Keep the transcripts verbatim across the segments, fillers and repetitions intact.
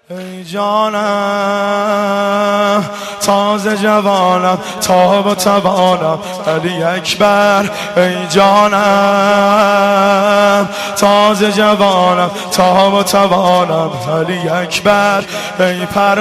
ای جانم تازه جوانم تاب و توانم علی اکبر. ای جانم تازه جوانم تاب و توانم علی اکبر. ای پر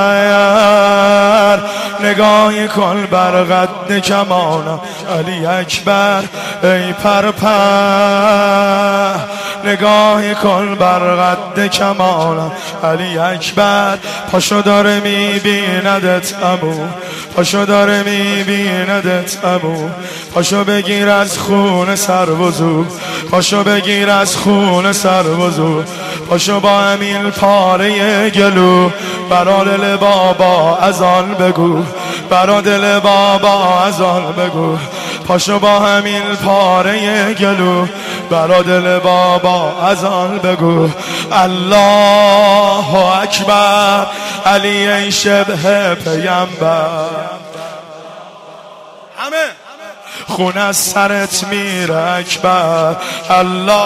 پر نگاهی کن بر قد کمانم علی اکبر. ای پر پر نگاهی کن بر قد کمانم علی اکبر. پاشو داره میبیندت عمو، پاشو داره میبیندت عمو، پاشو بگیر از خون سر وضو، پاشو بگیر از خون سر وضو، پاشو با همین پاره گلو برا دل بابا ازان بگو، برا دل بابا ازان بگو. پاشو با همین پاره گلو برا دل بابا ازان بگو. الله اکبر علی ای شبه پیامبر. همه خون از سرت میره اکبر. الله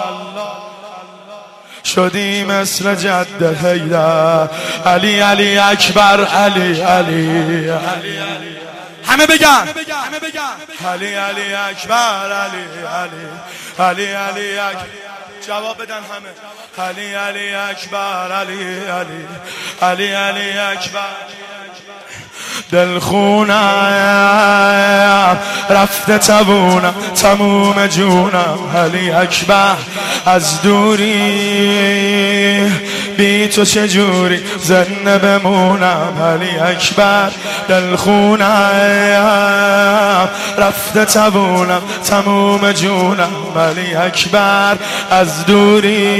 شدی مثل جد حیدر. علی علی اکبر علی علی علی همه بگن علی علی اکبر علی علی علی علی اکبر. جواب بدن همه علی علی اکبر علی علی علی علی اکبر. دل خونم رفته تبونم تموم جونم علی اکبر. از دوری بی تو چجوری زنده بمونم علی اکبر. دل خونم رفته تبونم تموم جونم علی اکبر. از دوری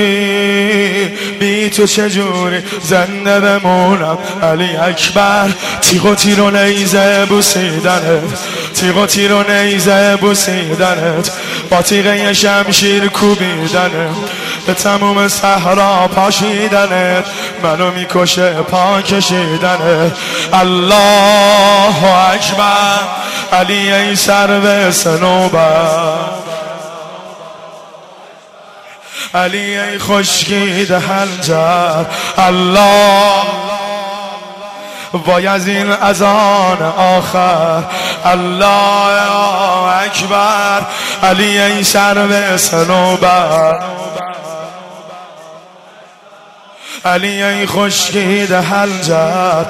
بی تو چجوری زنده بمونم علی اکبر. تیغ و تیر و نیزه بوسیدنت، تیغ و تیر و نیزه بوسیدنت، با تیغه شمشیر کوبیدنت، به تموم صحرا پاشیدنت، منو میکشه پا کشیدنت. الله اکبر علی ای سرو صنوبر، علی ای خشکیده حنجر. الله وای از این اذان آخر. الله اکبر علی ای سرو صنوبر، علی ای خشکیده حنجر.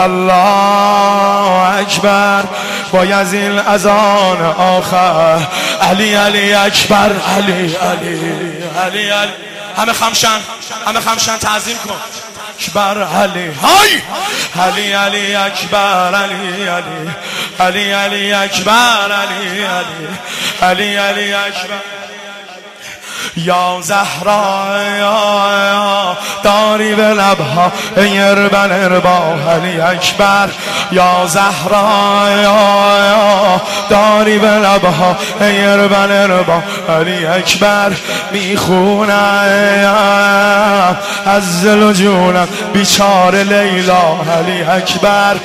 الله اکبر وای از این اذان آخر. علی علی اکبر علی علی علی علی همه خمشن، همه خمشن تعظیم کن اکبر علی. های علی علی اکبر علی علی علی علی اکبر علی علی علی علی اکبر. یا زهرا یا داری به لبها اربن اربا علی اکبر. یا زهرا یا داری به لبها اربن اربا علی اکبر. میخونم از دل و جونم بیچاره لیلا علی اکبر.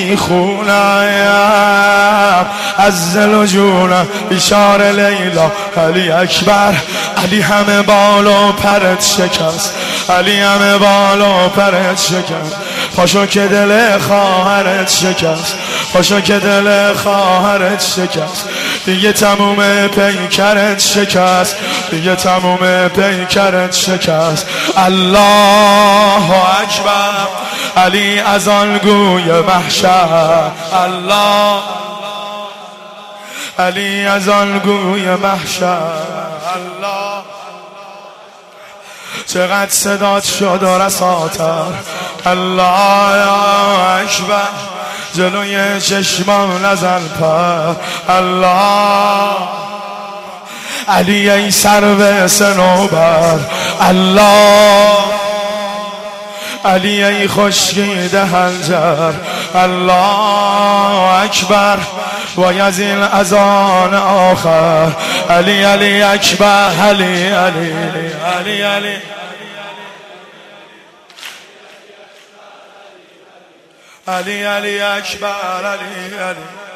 میخونم از دل و جونم بیچاره لیلا علی اکبر. علی همه بال و پرت شکست، علی همه بال و پرت شکست. پاشو که دل خواهرت شکست، پاشو که دل خواهرت شکست. دیگه تموم پیکرت شکست، دیگه تموم پیکرت شکست. الله اکبر علی از آن گوی محشر. الله علی از آن گوی محشر. الله چقدر صدات شد و رساتر. الله اکبر جلوی چشمام نزن پر. الله علی ای سرو صنوبر. الله علی ای خشکیده حنجر. الله اکبر وای از این اذان آخر. علی علی اکبر علی علی علی علی علی علی اکبر علی علی